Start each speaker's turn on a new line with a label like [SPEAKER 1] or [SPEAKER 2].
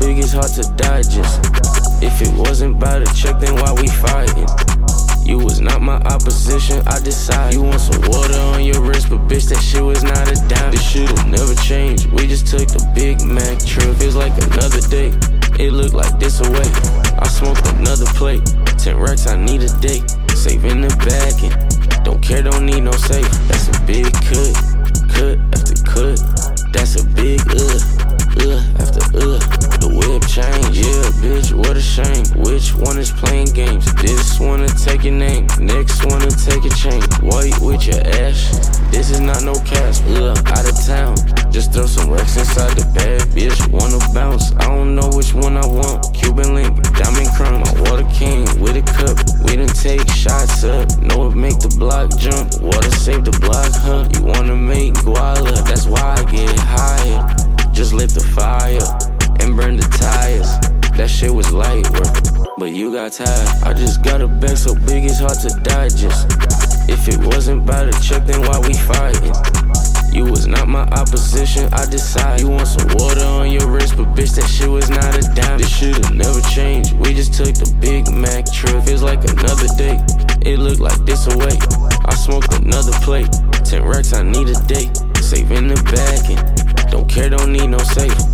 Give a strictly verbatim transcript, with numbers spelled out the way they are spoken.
[SPEAKER 1] big it's hard to digest. If it wasn't about a check, then why we fighting? You was not my opposition, I decided. You want some water on your wrist, but bitch, that shit was not a dime. This shit'll never change, we just took the Big Mac trip. Feels like another day, it look like this away. I smoked another plate, ten racks, I need a date. Saving the bag and don't care, don't need no safe. That's a big cut, cut after cut. That's a big uh, uh after uh. The whip change, yeah, bitch, what a shame. Which one is playing games? This wanna take your name, next wanna take your chain. White with your ash, this is not no cash. Uh, out of town, just throw some racks inside the bag, bitch. Wanna bounce, I don't know which one I want. Cuban link, diamond crown, my water king with a cup. We done take shots up, know it make the block jump. Water save the block, huh? You wanna make guala, that's why I get higher. Just lit the fire and burn the tires. That shit was light work, but you got tired. I just got a bag so big it's hard to digest. If it wasn't about a check, then why we fighting? You was not my opposition, I decided. You want some water on your wrist, but bitch, that shit was not a dime. This shit'll never change, we just took the Big Mac trip. Feels like another day, it look like this away. I smoked another plate, ten racks, I need a date. Saving the bag and don't care, don't need no safe.